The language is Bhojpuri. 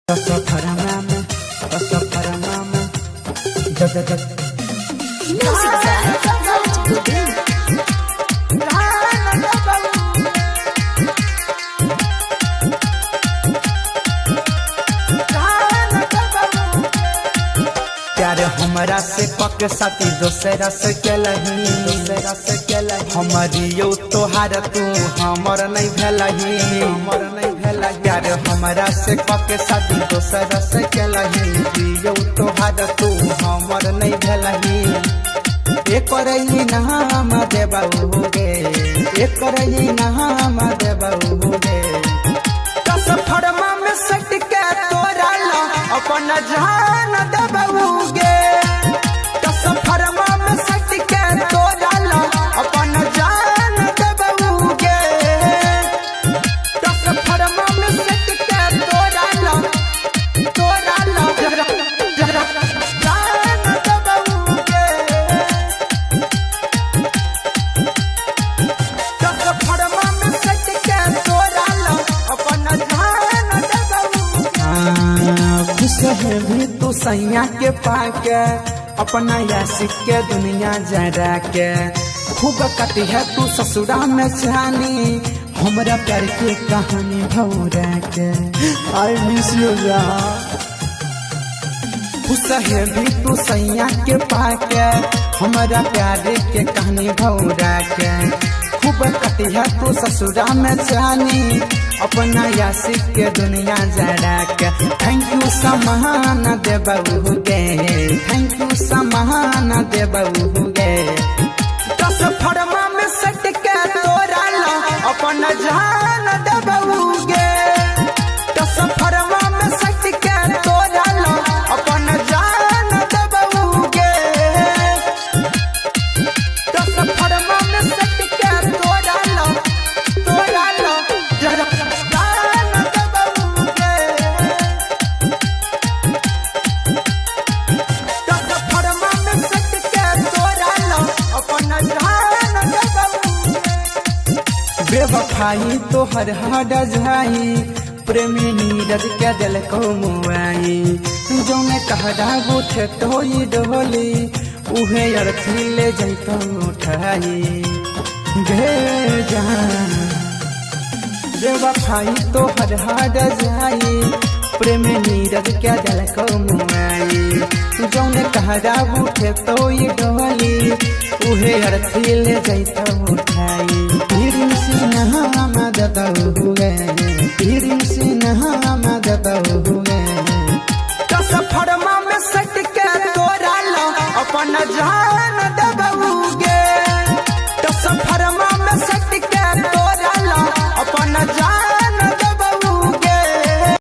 प्यार हमरा से पक साथी दोसरा से केलही हमारी यो तोहार तू हमर नहीं भेलही प्यार हमरा से पक साथी दोसरा से केलही यो तोहार तू हमर नहीं भेलही एक रही नाम देबहुगे एक रही नाम देबहुगे दस फरमा में सट के तोरा ला अपन जान देबहुगे दस फरमा में सट के तोरा ला अपन जान देबहुगे दस फरमा में सट के तोरा ला जान देबहुगे दस फरमा में सट के तोरा ला अपन जान देबहुगे खुश है भी तू सैया के पाके अपना यासिक के दुनिया जरा के खूब कटी है तू ससुरा में जानी हमरा प्यार के कहानी भौरा के आई मिस यू खुश है भी तू सैया के पाके हमरा प्यार के कहानी भौरा के खूब कटी है तू ससुरा में जानी अपना यासिक के दुनिया जरा के थैंक यू समान देबहुगे थैंक यू समान देबहुगे दस फरमा में सट के तोरा ला अपन जान देबहुगे दस फरमा में सट के तोरा ला अपन जान देबहुगे दस फरमा में सट के तोरा ला बेवफाई तो हर हड जाई प्रेमी नीरज के दिल को मुआई जौने कहरा उठे टोई डोली उहे अर्थी ले जैतो उठाई गे जान बेवफाई तो हर हड जाई प्रेमी नीरज के दिल को मुआई जौने कहरा उठे टोई डोली उहे अर्थी ले जैतो उठाई हम देबहुगे दस फरमा में सट के तोरा ला अपन जान देबहुगे।